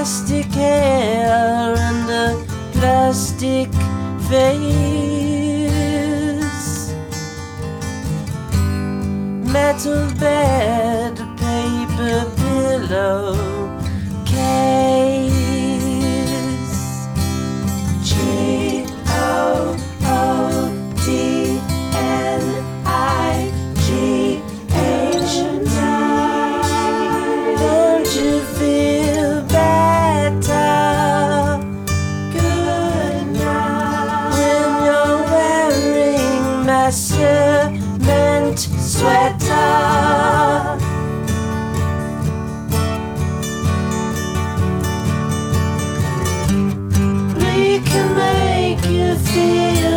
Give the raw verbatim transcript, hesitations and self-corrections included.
plastic hair and a plastic face, metal bed, paper pillow case. G O O D N I G H T. Don't you feel better? Good night. When you're wearing my cement sweater. We can make you feel